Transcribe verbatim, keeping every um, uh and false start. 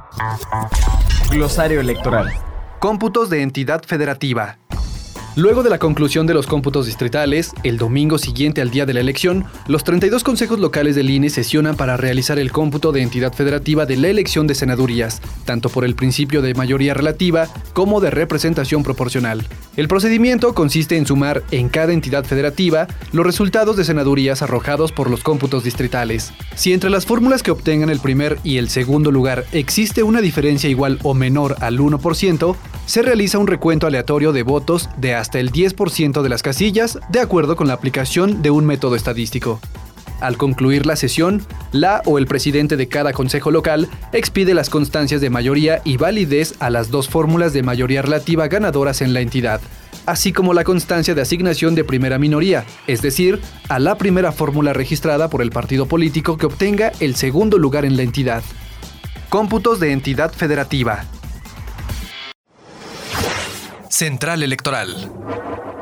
Glosario electoral. Cómputos de entidad federativa. Luego de la conclusión de los cómputos distritales, el domingo siguiente al día de la elección, los treinta y dos consejos locales del I N E sesionan para realizar el cómputo de entidad federativa de la elección de senadurías, tanto por el principio de mayoría relativa como de representación proporcional. El procedimiento consiste en sumar en cada entidad federativa los resultados de senadurías arrojados por los cómputos distritales. Si entre las fórmulas que obtengan el primer y el segundo lugar existe una diferencia igual o menor al uno por ciento, se realiza un recuento aleatorio de votos de hasta el diez por ciento de las casillas, de acuerdo con la aplicación de un método estadístico. Al concluir la sesión, la o el presidente de cada consejo local expide las constancias de mayoría y validez a las dos fórmulas de mayoría relativa ganadoras en la entidad, así como la constancia de asignación de primera minoría, es decir, a la primera fórmula registrada por el partido político que obtenga el segundo lugar en la entidad. Cómputos de entidad federativa. Central Electoral.